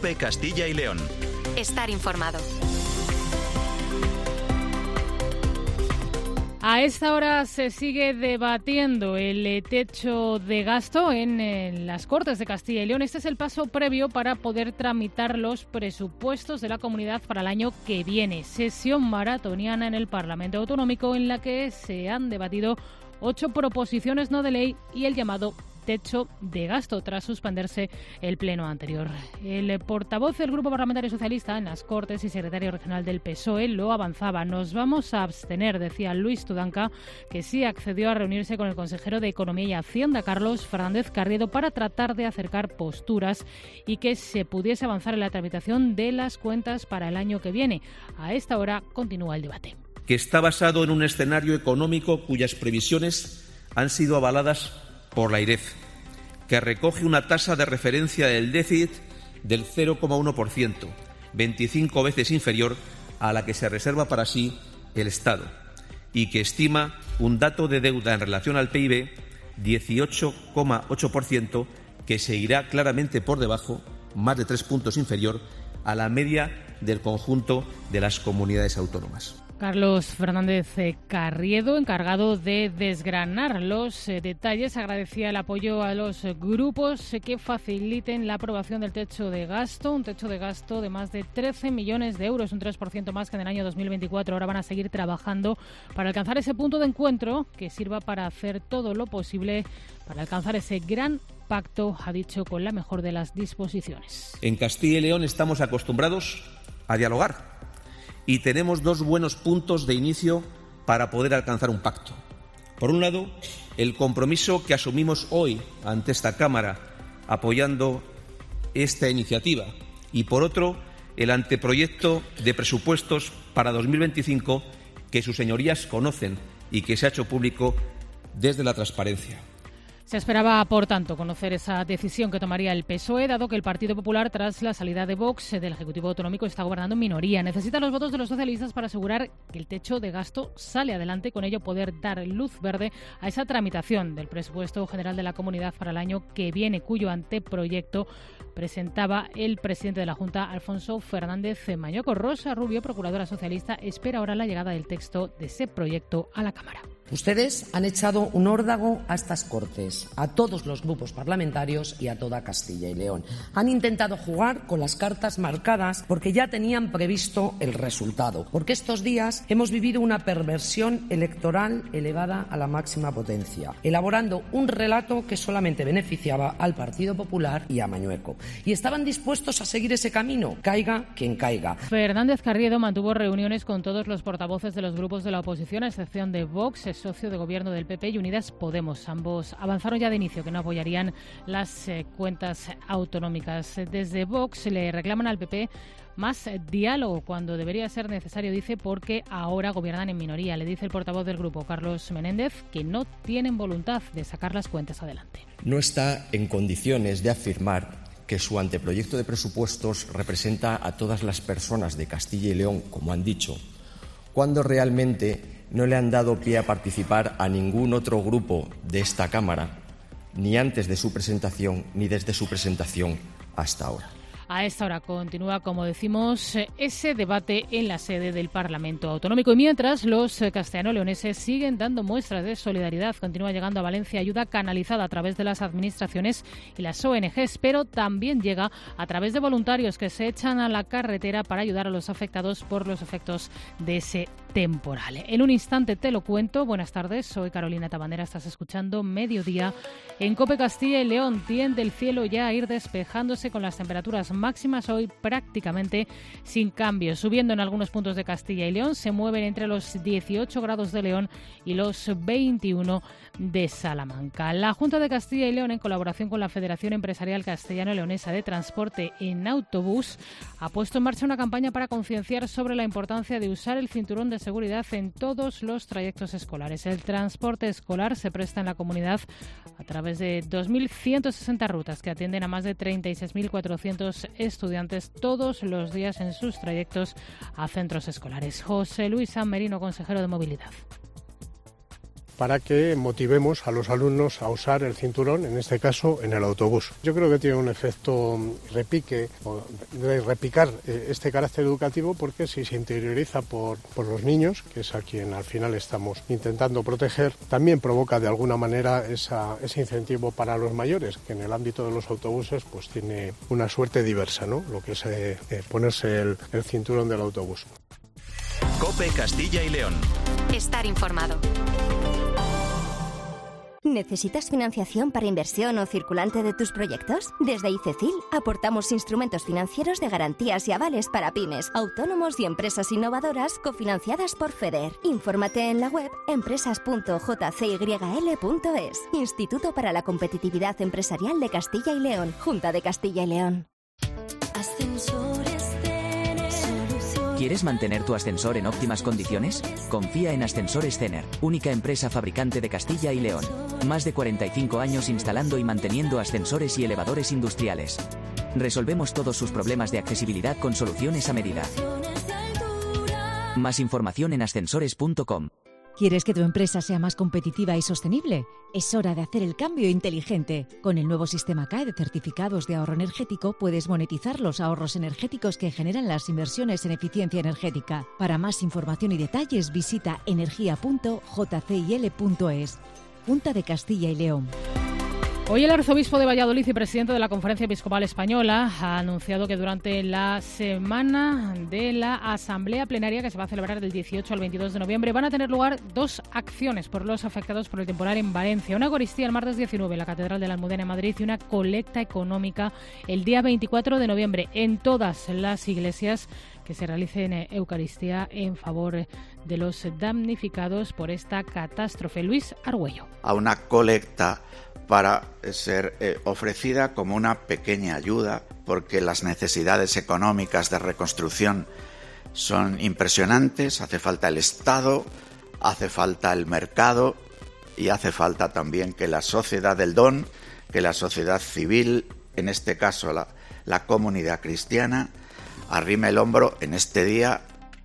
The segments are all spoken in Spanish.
COPE Castilla y León. Estar informado. A esta hora se sigue debatiendo el techo de gasto en las Cortes de Castilla y León. Este es el paso previo para poder tramitar los presupuestos de la comunidad para el año que viene. Sesión maratoniana en el Parlamento Autonómico en la que se han debatido 8 proposiciones no de ley y el llamado techo de gasto tras suspenderse el pleno anterior. El portavoz del Grupo Parlamentario Socialista en las Cortes y secretario regional del PSOE lo avanzaba. Nos vamos a abstener, decía Luis Tudanca, que sí accedió a reunirse con el consejero de Economía y Hacienda, Carlos Fernández Carriedo, para tratar de acercar posturas y que se pudiese avanzar en la tramitación de las cuentas para el año que viene. A esta hora continúa el debate. Que está basado en un escenario económico cuyas previsiones han sido avaladas por la AIREF, que recoge una tasa de referencia del déficit del 0,1%, 25 veces inferior a la que se reserva para sí el Estado, y que estima un dato de deuda en relación al PIB 18,8%, que seguirá claramente por debajo, más de 3 puntos inferior, a la media del conjunto de las comunidades autónomas. Carlos Fernández Carriedo, encargado de desgranar los detalles, agradecía el apoyo a los grupos que faciliten la aprobación del techo de gasto, un techo de gasto de más de 13 millones de euros, un 3% más que en el año 2024. Ahora van a seguir trabajando para alcanzar ese punto de encuentro que sirva para hacer todo lo posible para alcanzar ese gran pacto, ha dicho, con la mejor de las disposiciones. En Castilla y León estamos acostumbrados a dialogar y tenemos 2 buenos puntos de inicio para poder alcanzar un pacto. Por un lado, el compromiso que asumimos hoy ante esta Cámara apoyando esta iniciativa y, por otro, el anteproyecto de presupuestos para 2025 que sus señorías conocen y que se ha hecho público desde la transparencia. Se esperaba, por tanto, conocer esa decisión que tomaría el PSOE, dado que el Partido Popular, tras la salida de Vox del Ejecutivo Autonómico, está gobernando en minoría. Necesita los votos de los socialistas para asegurar que el techo de gasto sale adelante y con ello poder dar luz verde a esa tramitación del presupuesto general de la comunidad para el año que viene, cuyo anteproyecto presentaba el presidente de la Junta, Alfonso Fernández Mañoco. Rosa Rubio, procuradora socialista, espera ahora la llegada del texto de ese proyecto a la Cámara. Ustedes han echado un órdago a estas Cortes, a todos los grupos parlamentarios y a toda Castilla y León. Han intentado jugar con las cartas marcadas porque ya tenían previsto el resultado, porque estos días hemos vivido una perversión electoral elevada a la máxima potencia, elaborando un relato que solamente beneficiaba al Partido Popular y a Mañueco. Y estaban dispuestos a seguir ese camino, caiga quien caiga. Fernández Carriedo mantuvo reuniones con todos los portavoces de los grupos de la oposición, a excepción de Vox, socio de gobierno del PP, y Unidas Podemos. Ambos avanzaron ya de inicio que no apoyarían las cuentas autonómicas. Desde Vox le reclaman al PP más diálogo cuando debería ser necesario, dice, porque ahora gobiernan en minoría. Le dice el portavoz del grupo, Carlos Menéndez, que no tienen voluntad de sacar las cuentas adelante. No está en condiciones de afirmar que su anteproyecto de presupuestos representa a todas las personas de Castilla y León, como han dicho, cuando realmente no le han dado pie a participar a ningún otro grupo de esta Cámara, ni antes de su presentación, ni desde su presentación hasta ahora. A esta hora continúa, como decimos, ese debate en la sede del Parlamento Autonómico. Y mientras, los castellano-leoneses siguen dando muestras de solidaridad. Continúa llegando a Valencia ayuda canalizada a través de las administraciones y las ONGs, pero también llega a través de voluntarios que se echan a la carretera para ayudar a los afectados por los efectos de ese temporal. En un instante te lo cuento. Buenas tardes, soy Carolina Tabandera. Estás escuchando Mediodía en COPE Castilla y León. Tiende el cielo ya a ir despejándose con las temperaturas máximas hoy prácticamente sin cambios. Subiendo en algunos puntos de Castilla y León, se mueven entre los 18 grados de León y los 21 de Salamanca. La Junta de Castilla y León, en colaboración con la Federación Empresarial Castellano-Leonesa de Transporte en Autobús, ha puesto en marcha una campaña para concienciar sobre la importancia de usar el cinturón de seguridad en todos los trayectos escolares. El transporte escolar se presta en la comunidad a través de 2.160 rutas que atienden a más de 36.400 estudiantes todos los días en sus trayectos a centros escolares. José Luis San Merino, consejero de Movilidad. para que motivemos a los alumnos a usar el cinturón, en este caso en el autobús. Yo creo que tiene un efecto repique, o de repicar este carácter educativo, porque si se interioriza por los niños, que es a quien al final estamos intentando proteger, también provoca de alguna manera ese incentivo para los mayores, que en el ámbito de los autobuses pues tiene una suerte diversa, ¿no? Lo que es ponerse el cinturón del autobús. COPE Castilla y León. Estar informado. ¿Necesitas financiación para inversión o circulante de tus proyectos? Desde ICECIL aportamos instrumentos financieros de garantías y avales para pymes, autónomos y empresas innovadoras cofinanciadas por FEDER. Infórmate en la web empresas.jcyl.es. Instituto para la Competitividad Empresarial de Castilla y León. Junta de Castilla y León. ¿Quieres mantener tu ascensor en óptimas condiciones? Confía en Ascensores Cener, única empresa fabricante de Castilla y León. Más de 45 años instalando y manteniendo ascensores y elevadores industriales. Resolvemos todos sus problemas de accesibilidad con soluciones a medida. Más información en ascensores.com. ¿Quieres que tu empresa sea más competitiva y sostenible? Es hora de hacer el cambio inteligente. Con el nuevo sistema CAE de certificados de ahorro energético puedes monetizar los ahorros energéticos que generan las inversiones en eficiencia energética. Para más información y detalles visita energía.jcil.es. Junta de Castilla y León. Hoy el arzobispo de Valladolid y presidente de la Conferencia Episcopal Española ha anunciado que durante la semana de la Asamblea Plenaria, que se va a celebrar del 18 al 22 de noviembre, van a tener lugar 2 acciones por los afectados por el temporal en Valencia. Una Eucaristía el martes 19 en la Catedral de la Almudena en Madrid y una colecta económica el día 24 de noviembre en todas las iglesias que se realicen Eucaristía en favor de los damnificados por esta catástrofe. Luis Argüello. A una colecta para ser ofrecida como una pequeña ayuda, porque las necesidades económicas de reconstrucción son impresionantes. Hace falta el Estado, hace falta el mercado y hace falta también que la sociedad del don, que la sociedad civil, en este caso la comunidad cristiana, arrime el hombro en este día.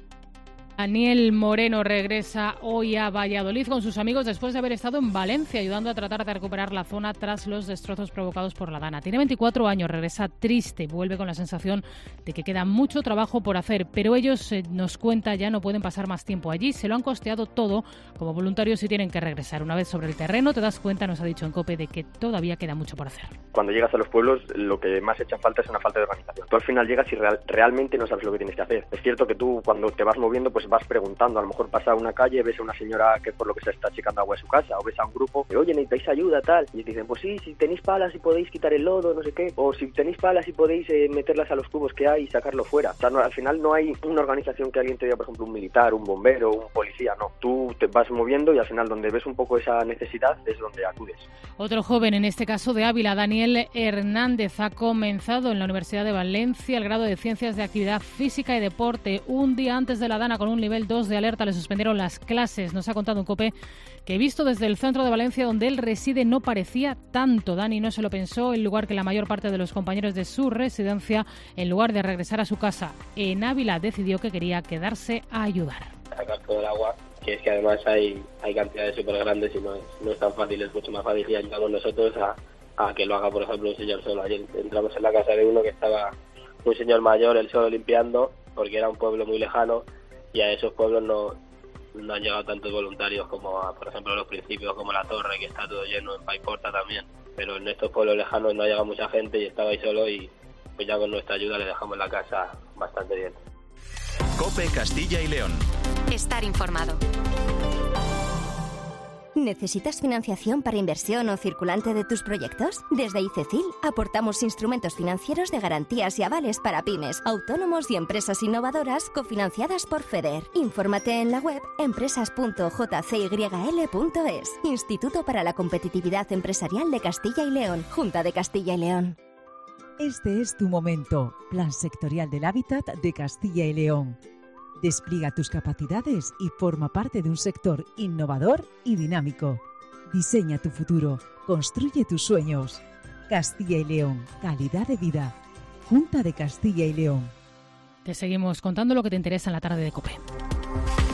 Daniel Moreno regresa hoy a Valladolid con sus amigos después de haber estado en Valencia ayudando a tratar de recuperar la zona tras los destrozos provocados por la Dana. Tiene 24 años, regresa triste, vuelve con la sensación de que queda mucho trabajo por hacer, pero ellos, nos cuenta, ya no pueden pasar más tiempo allí, se lo han costeado todo como voluntarios y tienen que regresar. Una vez sobre el terreno te das cuenta, nos ha dicho en COPE, de que todavía queda mucho por hacer. Cuando llegas a los pueblos, lo que más echa falta es una falta de organización. Tú al final llegas y realmente no sabes lo que tienes que hacer. Es cierto que tú, cuando te vas moviendo, pues vas preguntando. A lo mejor pasas a una calle, ves a una señora que por lo que se está achicando agua de su casa, o ves a un grupo que, oye, necesitáis ayuda, tal, y te dicen, pues sí, si tenéis palas y podéis quitar el lodo, no sé qué, o si tenéis palas y podéis meterlas a los cubos que hay y sacarlo fuera. O sea, no, al final no hay una organización que alguien te diga, por ejemplo, un militar, un bombero, un policía, no. Tú te vas moviendo y al final donde ves un poco esa necesidad es donde acudes. Otro joven, en este caso de Ávila, Daniel Hernández, ha comenzado en la Universidad de Valencia el grado de Ciencias de Actividad Física y Deporte. Un día antes de la Dana, con un nivel 2 de alerta, le suspendieron las clases. Nos ha contado un COPE que, visto desde el centro de Valencia, donde él reside, no parecía tanto. Dani no se lo pensó, en lugar que la mayor parte de los compañeros de su residencia, en lugar de regresar a su casa en Ávila, decidió que quería quedarse a ayudar. Sacar todo el agua, que es que además hay cantidades súper grandes y no es tan fácil, es mucho más fácil, y ayudamos nosotros a que lo haga, por ejemplo, un señor solo. Ayer entramos en la casa de uno que estaba un señor mayor, él solo limpiando, porque era un pueblo muy lejano, y a esos pueblos no han llegado tantos voluntarios como por ejemplo, a los principios, como La Torre, que está todo lleno, en Paiporta también. Pero en estos pueblos lejanos no ha llegado mucha gente y estaba ahí solo, y pues ya con nuestra ayuda le dejamos la casa bastante bien. COPE Castilla y León. Estar informado. ¿Necesitas financiación para inversión o circulante de tus proyectos? Desde ICECIL aportamos instrumentos financieros de garantías y avales para pymes, autónomos y empresas innovadoras cofinanciadas por FEDER. Infórmate en la web empresas.jcyl.es. Instituto para la Competitividad Empresarial de Castilla y León. Junta de Castilla y León. Este es tu momento. Plan Sectorial del Hábitat de Castilla y León. Despliega tus capacidades y forma parte de un sector innovador y dinámico. Diseña tu futuro, construye tus sueños. Castilla y León, calidad de vida. Junta de Castilla y León. Te seguimos contando lo que te interesa en la tarde de COPE.